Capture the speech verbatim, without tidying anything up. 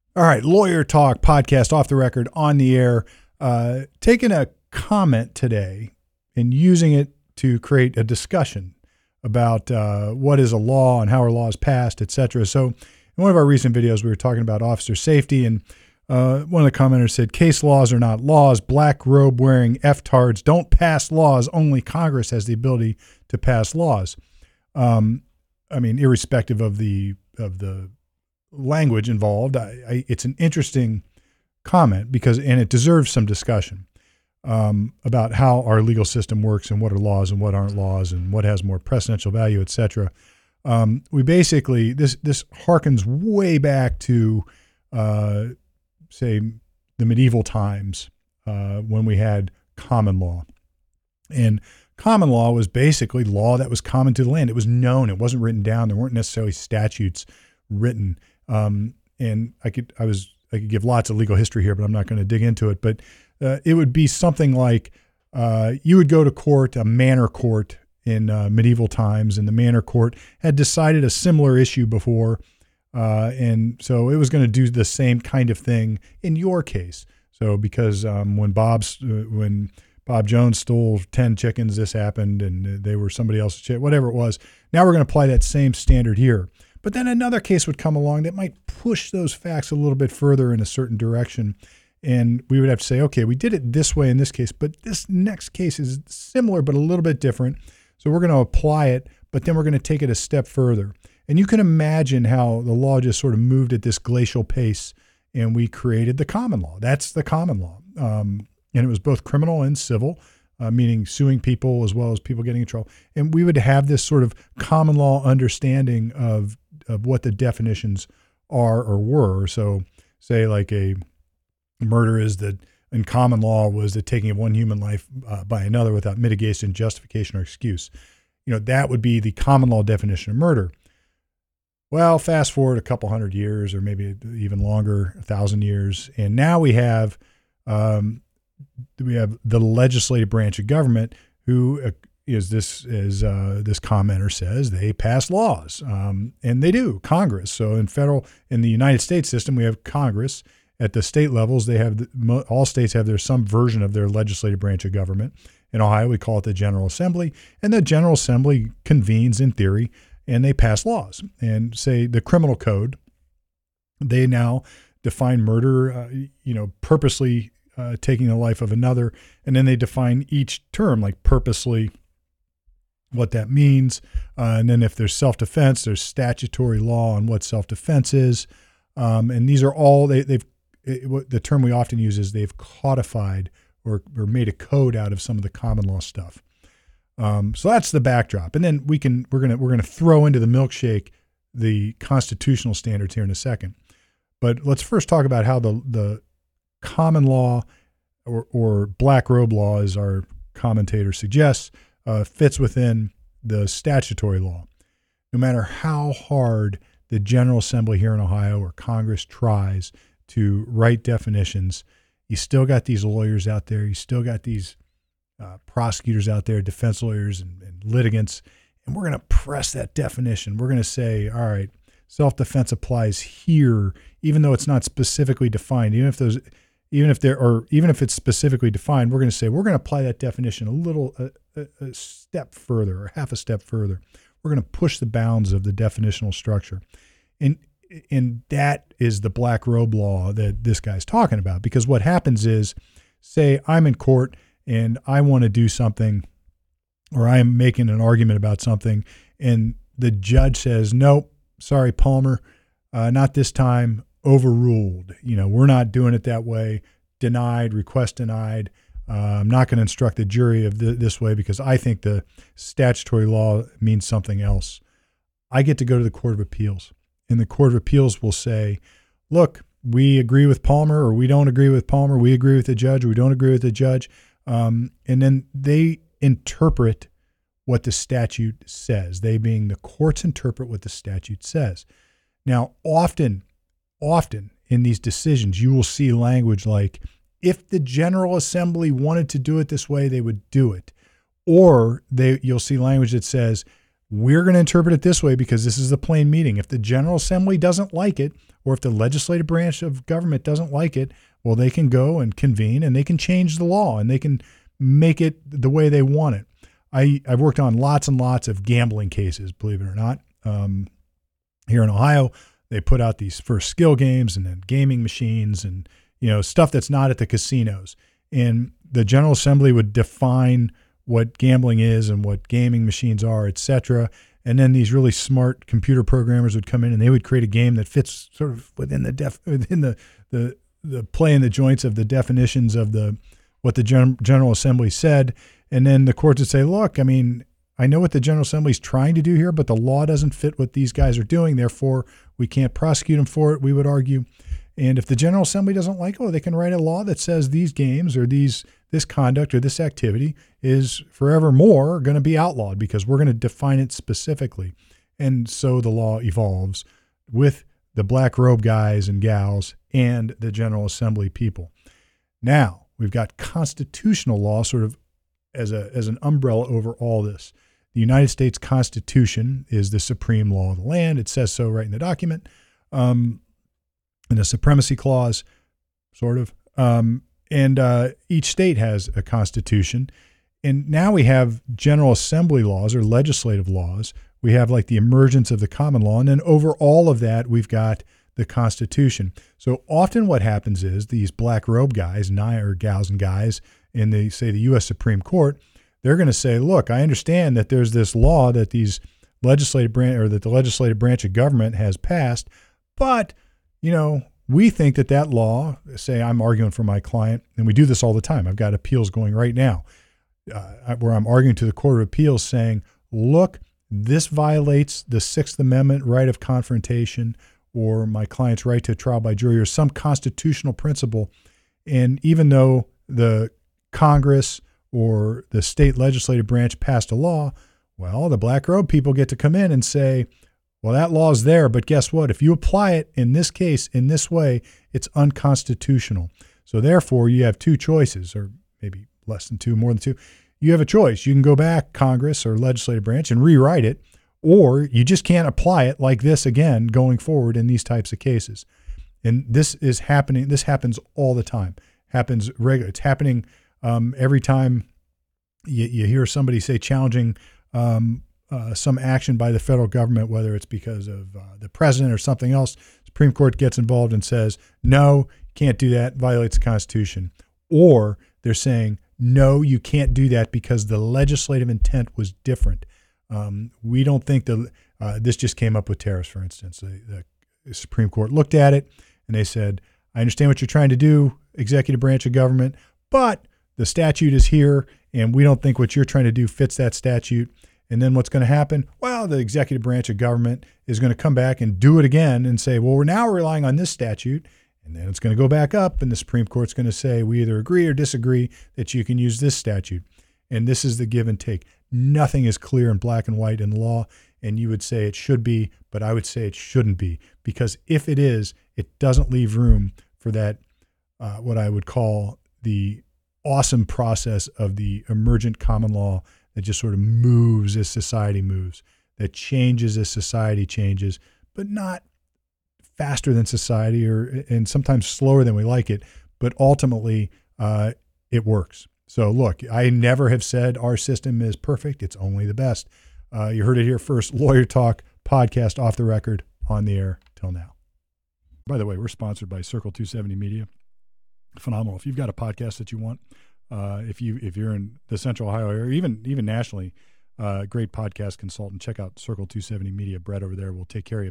All right, Lawyer Talk podcast, off the record, on the air. Uh, taking a comment today and using it to create a discussion about uh, what is a law and how are laws passed, et cetera. So in one of our recent videos, we were talking about officer safety, and uh, one of the commenters said, case laws are not laws. Black robe wearing F-tards don't pass laws. Only Congress has the ability to pass laws. Um, I mean, irrespective of the of the language involved, I, I, it's an interesting comment because, and it deserves some discussion um, about how our legal system works and what are laws and what aren't laws and what has more precedential value, et cetera. Um, we basically, this, this harkens way back to, uh, say, the medieval times uh, when we had common law. And common law was basically law that was common to the land. It was known. It wasn't written down. There weren't necessarily statutes written. Um, and I could, I was, I could give lots of legal history here, but I'm not going to dig into it. But uh, it would be something like uh, you would go to court, a manor court in uh, medieval times, and the manor court had decided a similar issue before. Uh, and so it was going to do the same kind of thing in your case. So because um, when Bob's, uh, when Bob Jones stole ten chickens, this happened, and they were somebody else's chicken, whatever it was. Now we're going to apply that same standard here. But then another case would come along that might push those facts a little bit further in a certain direction. And we would have to say, okay, we did it this way in this case, but this next case is similar but a little bit different. So we're going to apply it, but then we're going to take it a step further. And you can imagine how the law just sort of moved at this glacial pace, and we created the common law. That's the common law. Um, and it was both criminal and civil, uh, meaning suing people as well as people getting in trouble. And we would have this sort of common law understanding of of what the definitions are or were. So say like a murder is the, in common law, was the taking of one human life uh, by another without mitigation, justification, or excuse. You know, that would be the common law definition of murder. Well, fast forward a couple hundred years, or maybe even longer, a thousand years. And now we have, um, we have the legislative branch of government who uh, is this, as uh, this commenter says, they pass laws, um, and they do, Congress. So in federal, in the United States system, we have Congress. At the state levels, they have, the, all states have their, some version of their legislative branch of government. In Ohio, we call it the General Assembly, and the General Assembly convenes in theory, and they pass laws. And say the criminal code, they now define murder, uh, you know, purposely uh, taking the life of another, and then they define each term, like purposely, what that means. Uh, and then if there's self-defense, there's statutory law on what self-defense is. Um, and these are all, they, they've, it, what the term we often use is they've codified or, or made a code out of some of the common law stuff. Um, so that's the backdrop. And then we can, we're going to, we're going to throw into the milkshake the constitutional standards here in a second. But let's first talk about how the, the common law or, or black robe law, as our commentator suggests, Uh, fits within the statutory law. No matter how hard the General Assembly here in Ohio or Congress tries to write definitions, you still got these lawyers out there. You still got these uh, prosecutors out there, defense lawyers and, and litigants, and we're going to press that definition. We're going to say, all right, self-defense applies here, even though it's not specifically defined. Even if those, even if there, or even if it's specifically defined, we're going to say we're going to apply that definition a little. Uh, A, a step further or half a step further. We're going to push the bounds of the definitional structure. And, and that is the black robe law that this guy's talking about, because what happens is, say I'm in court and I want to do something, or I'm making an argument about something, and the judge says, nope, sorry, Palmer, uh, not this time, overruled. You know, we're not doing it that way, denied, request denied. Uh, I'm not going to instruct the jury of th- this way because I think the statutory law means something else. I get to go to the Court of Appeals, and the Court of Appeals will say, look, we agree with Palmer, or we don't agree with Palmer. We agree with the judge, or we don't agree with the judge. Um, and then they interpret what the statute says. They being the courts interpret what the statute says. Now, often, often in these decisions, you will see language like, if the General Assembly wanted to do it this way, they would do it. Or they, you'll see language that says, we're going to interpret it this way because this is the plain meaning. If the General Assembly doesn't like it, or if the legislative branch of government doesn't like it, well, they can go and convene and they can change the law and they can make it the way they want it. I, I've worked on lots and lots of gambling cases, believe it or not. Um, here in Ohio, they put out these first skill games and then gaming machines and, you know, stuff that's not at the casinos. And the General Assembly would define what gambling is and what gaming machines are, et cetera. And then these really smart computer programmers would come in and they would create a game that fits sort of within the def, within the, the, the play in the joints of the definitions of the, what the Gen- General Assembly said. And then the courts would say, look, I mean, I know what the General Assembly is trying to do here, but the law doesn't fit what these guys are doing. Therefore, we can't prosecute them for it, we would argue. And if the General Assembly doesn't like it, well, they can write a law that says these games or these this conduct or this activity is forevermore going to be outlawed because we're going to define it specifically. And so the law evolves with the black robe guys and gals and the General Assembly people. Now, we've got constitutional law sort of as a as an umbrella over all this. The United States Constitution is the supreme law of the land. It says so right in the document. Um, and the supremacy clause, sort of. Um, and uh, each state has a constitution. And now we have General Assembly laws or legislative laws. We have like the emergence of the common law. And then over all of that, we've got the Constitution. So often what happens is these black robe guys, or gals and guys in the, say, the U S Supreme Court, they're going to say, look, I understand that there's this law that these legislative branch or that the legislative branch of government has passed, but, you know, we think that that law, say I'm arguing for my client, and we do this all the time. I've got appeals going right now uh, where I'm arguing to the Court of Appeals saying, look, this violates the Sixth Amendment right of confrontation or my client's right to trial by jury or some constitutional principle. And even though the Congress or the state legislative branch passed a law, well, the black robe people get to come in and say, well, that law is there, but guess what? If you apply it in this case, in this way, it's unconstitutional. So therefore, you have two choices, or maybe less than two, more than two. You have a choice. You can go back, Congress or legislative branch, and rewrite it, or you just can't apply it like this again going forward in these types of cases. And this is happening. This happens all the time. Happens regular. It's happening um, every time you, you hear somebody say challenging um, uh, some action by the federal government, whether it's because of uh, the president or something else. Supreme Court gets involved and says, no, can't do that, violates the Constitution. Or they're saying, no, you can't do that because the legislative intent was different. Um, we don't think the uh, this just came up with tariffs, for instance. The, the Supreme Court looked at it and they said, I understand what you're trying to do, executive branch of government, but the statute is here and we don't think what you're trying to do fits that statute. And then what's going to happen? Well, the executive branch of government is going to come back and do it again and say, well, we're now relying on this statute. And then it's going to go back up and the Supreme Court's going to say, we either agree or disagree that you can use this statute. And this is the give and take. Nothing is clear in black and white in law. And you would say it should be, but I would say it shouldn't be. Because if it is, it doesn't leave room for that, uh, what I would call the awesome process of the emergent common law that just sort of moves as society moves, that changes as society changes, but not faster than society or and sometimes slower than we like it. But ultimately, uh, it works. So look, I never have said our system is perfect. It's only the best. Uh, you heard it here first. Lawyer Talk podcast off the record, on the air till now. By the way, we're sponsored by Circle two seventy Media. Phenomenal. If you've got a podcast that you want, uh, if you if you're in the Central Ohio area, even even nationally, uh, great podcast consultant. Check out Circle two seventy Media. Brett over there will take care of you.